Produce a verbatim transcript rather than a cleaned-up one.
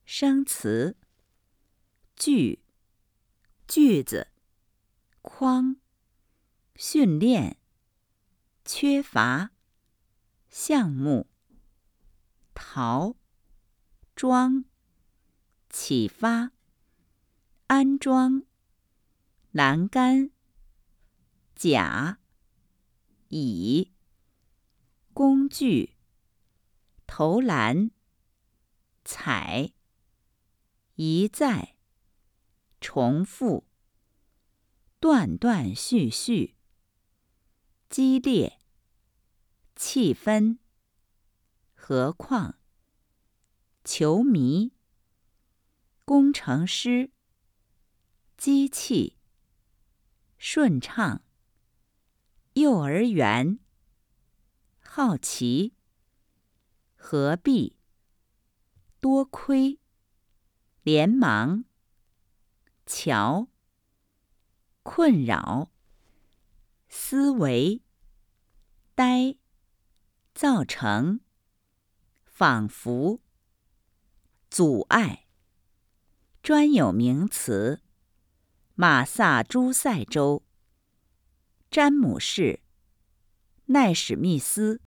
生词：句、句子、框、训练、缺乏、项目、逃、装、启发、安装、栏杆、甲、乙、工具、投篮、采、一再、重复、断断续续、激烈、气氛、何况、球迷、工程师、机器、顺畅、幼儿园、好奇、何必、多亏、连忙、瞧、困扰、思维、呆、造成、仿佛、阻碍。专有名词：马萨诸塞州、詹姆士、奈史密斯。